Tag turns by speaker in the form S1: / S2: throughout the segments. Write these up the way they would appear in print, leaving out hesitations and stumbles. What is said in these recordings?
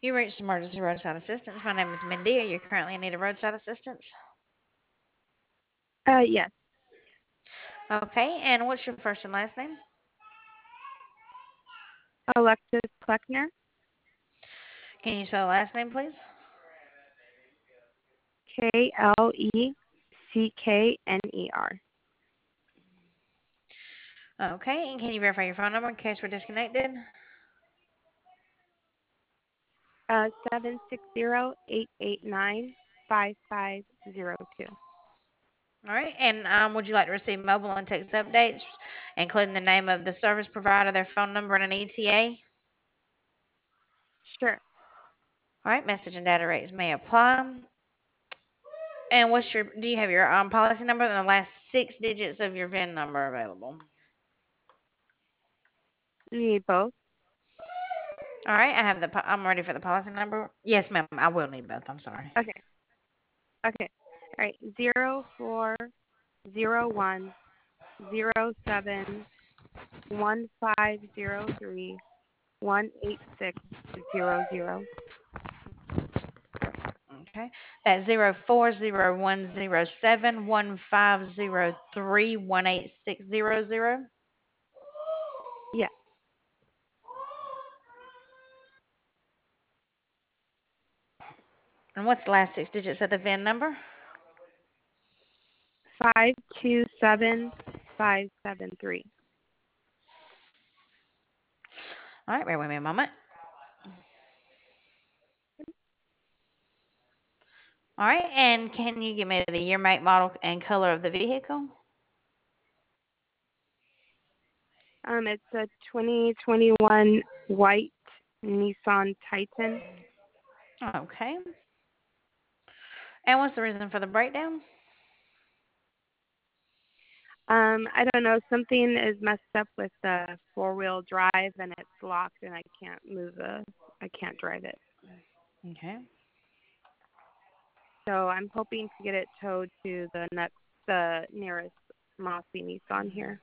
S1: You reached emergency roadside assistance. My name is Mindy. Are you currently in need of roadside assistance?
S2: Yes.
S1: Okay, and what's your first and last name?
S2: Alexis Kleckner.
S1: Can you spell the last name, please?
S2: Kleckner.
S1: Okay, and can you verify your phone number in case we're disconnected?
S2: 760-889-5502.
S1: All right, and would you like to receive mobile and text updates, including the name of the service provider, their phone number, and an ETA?
S2: Sure.
S1: All right, message and data rates may apply. And do you have your policy number and the last 6 digits of your VIN number available?
S2: Need both?
S1: All right, I'm ready for the policy number. Yes, ma'am, I will need both. I'm sorry.
S2: Okay. Okay. All right. 0401-071-503-18600.
S1: Okay, that's 04010715031860.
S2: Yes.
S1: And what's the last 6 digits of the VIN number?
S2: 527573.
S1: All right, bear with me a moment. All right, and can you give me the year, make, model, and color of the vehicle?
S2: It's a 2021 white Nissan Titan.
S1: Okay. And what's the reason for the breakdown?
S2: I don't know. Something is messed up with the four-wheel drive, and it's locked, and I can't I can't drive it.
S1: Okay.
S2: So I'm hoping to get it towed to the nearest Mossy Nissan here.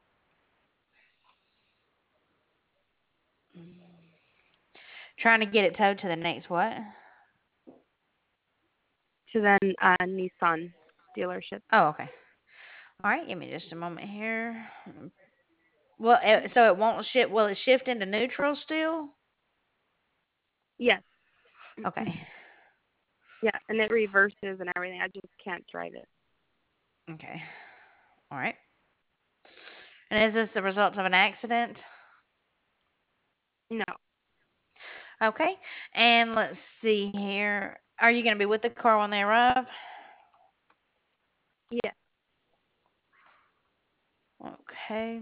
S1: Trying to get it towed to the next what?
S2: To the Nissan dealership.
S1: Oh, okay. All right, give me just a moment here. Well, so it won't shift. Will it shift into neutral still?
S2: Yes.
S1: Okay.
S2: Yeah, and it reverses and everything. I just can't drive it.
S1: Okay. All right. And is this the result of an accident?
S2: No.
S1: Okay. And let's see here. Are you going to be with the car when they arrive?
S2: Yes.
S1: Okay.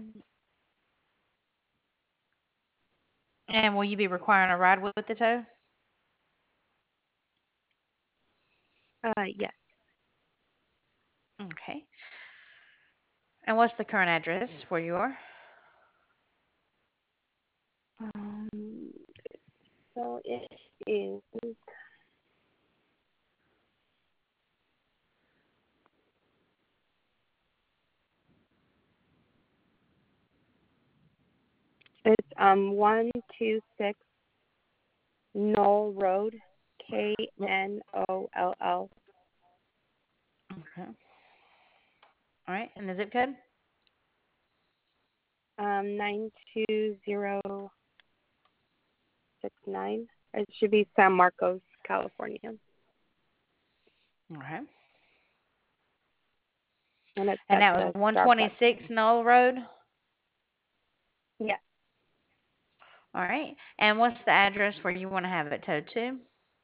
S1: And will you be requiring a ride with the tow?
S2: Yes.
S1: Okay. And what's the current address where you are?
S2: Um, so it is. It's 126 Knoll Road, Knoll.
S1: Okay. All right. And the zip code?
S2: 92069. It should be San Marcos, California.
S1: Okay.
S2: And it's
S1: And
S2: at
S1: that was
S2: the Starbucks.
S1: 126 Knoll Road?
S2: Yes.
S1: All right. And what's the address where you want to have it towed to?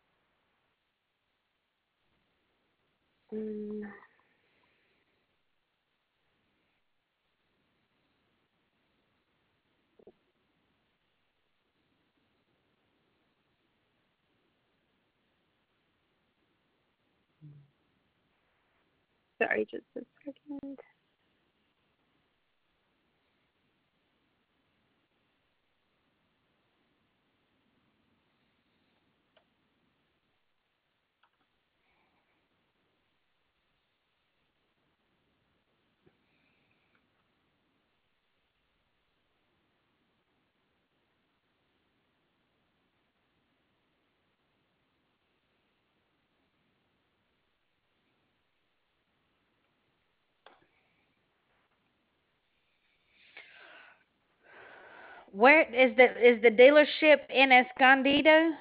S2: Mm, sorry, just a second.
S1: Where is the dealership in Escondido?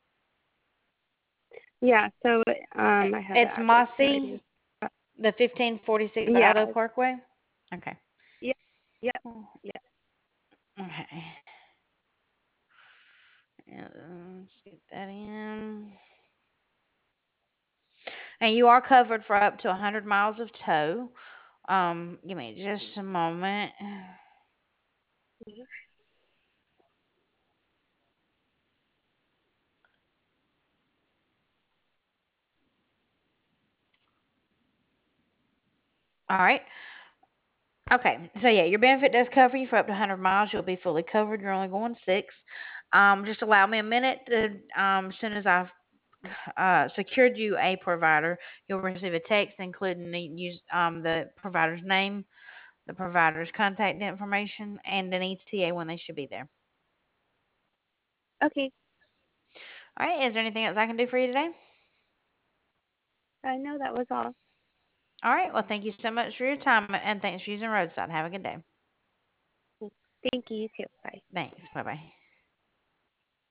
S2: Yeah, so I have the
S1: It's
S2: address here. I
S1: Mossy,
S2: just
S1: the 1546
S2: yeah,
S1: Auto Parkway. Okay.
S2: yeah, yeah, yeah.
S1: Okay. Let's get that in. And you are covered for up to 100 miles of tow. Give me just a moment.
S2: Mhm.
S1: All right. Okay. So yeah, your benefit does cover you for up to 100 miles. You'll be fully covered. You're only going 6. Just allow me a minute to, as soon as I've secured you a provider, you'll receive a text including the provider's name, the provider's contact information, and an ETA when they should be there.
S2: Okay,
S1: All right. Is there anything else I can do for you today?
S2: no, that was all.
S1: All right. Well, thank you so much for your time and thanks for using Roadside. Have a good day.
S2: Thank you, you too. Bye.
S1: Thanks. Bye bye.